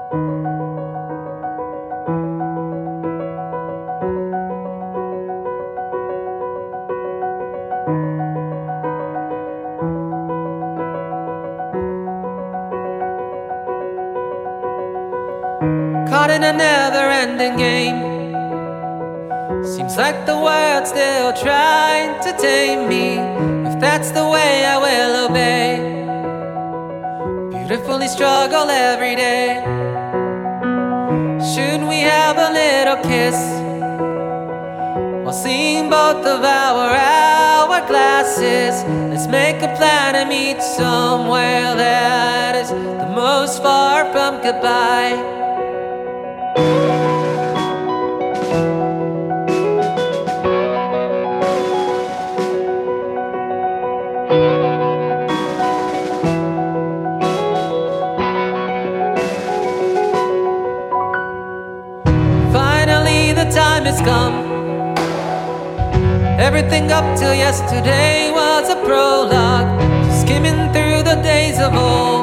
Caught in a never-ending game. Seems like the world's still trying to tame me. If that's the way, I will obey. Beautifully struggle every day. Should we have a little kiss while seeing both of our hourglasses? Let's make a plan to meet somewhere that is the most far from goodbye. Finally the time has come. Everything up till yesterday was a prologue, skimming through the days of old.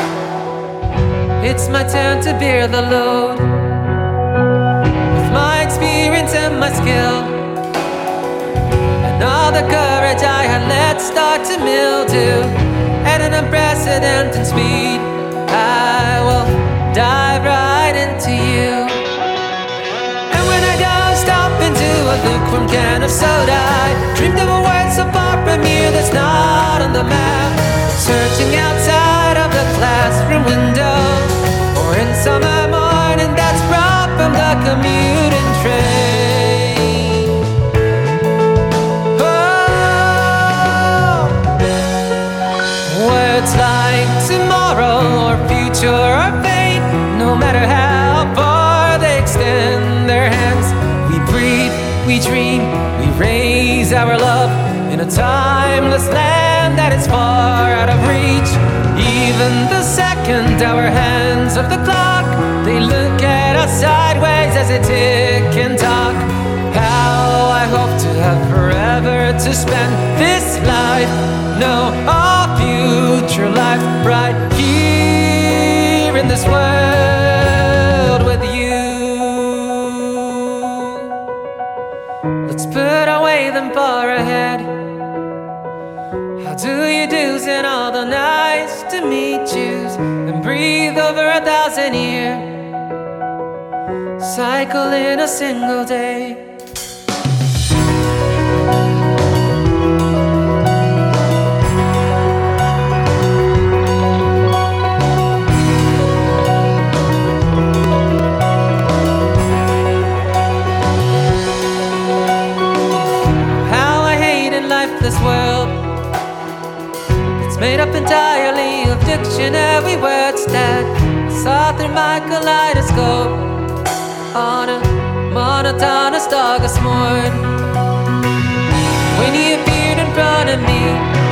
It's my turn to bear the load. With my experience and my skill, and all the courage I had let start to mildew, at an unprecedented speed, I will dive right into you. And when I dozed off into a lukewarm can of soda, I dreamed of a world so far from here that's not on the map, searching outside of the classroom window, or in summer morning that's brought from the commuting train. Oh, words like tomorrow or future or fate, no matter how far they extend their hands, we breathe, we dream, we raise our love in a timeless land that is far out of reach. Even the second our hands of the clock, they look at us sideways as they tick and talk. How I hope to have forever to spend this life, no, our future life, right here in this world with you. Let's put away them far ahead. How do you do's and all the nice to meet yous, and breathe over 1,000 years, cycle in a single day. How I hate in life this world, made up entirely of dictionary words that I saw through my kaleidoscope on a monotonous August morn. When he appeared in front of me,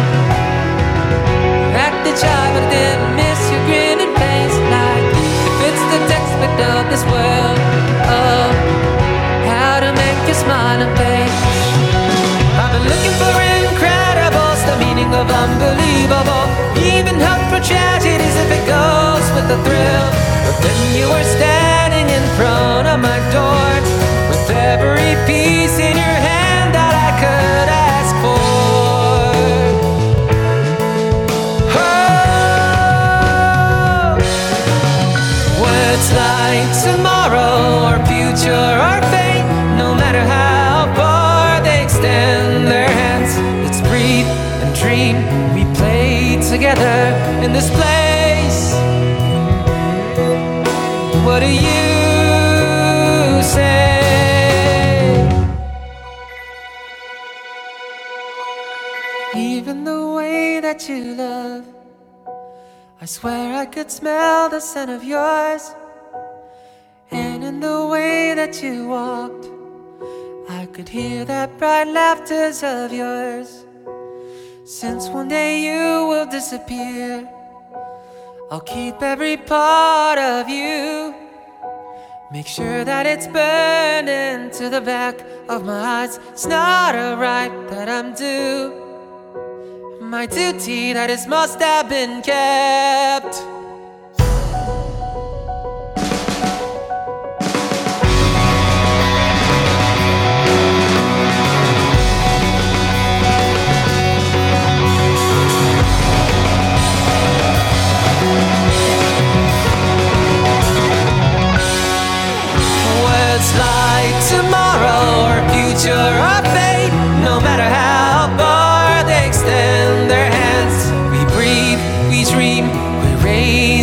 acted shy but I didn't miss your grinning face, like if it's the textbook of this world of how to make you smile and face. I've been looking for incredibles, the meaning of unbelievable, even hope for tragedies if it goes with the thrill. But then you were standing in front of my door, with every piece in your hand that I could ask for. Oh, words like tomorrow or future or fate, no matter how far they extend their hands, let's breathe and dream, we play together in this place. What do you say? Even the way that you love, I swear I could smell the scent of yours. And in the way that you walked, I could hear that bright laughter of yours. Since one day you will disappear, I'll keep every part of you. Make sure that it's burned into the back of my eyes. It's not a right that I'm due, my duty that is must have been kept.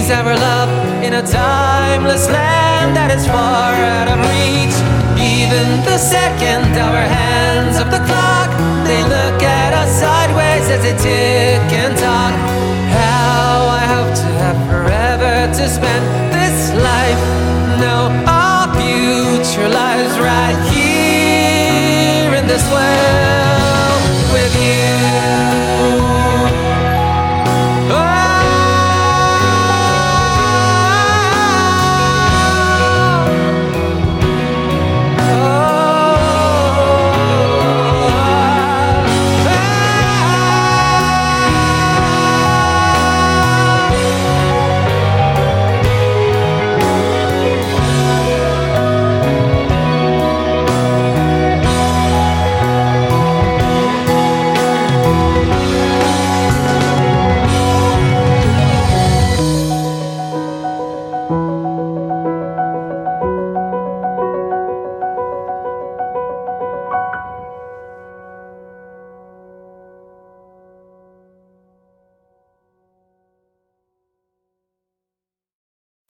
seize our love in a timeless land that is far out of reach. Even the second our hands of the clock, they look at us sideways as they tick and talk.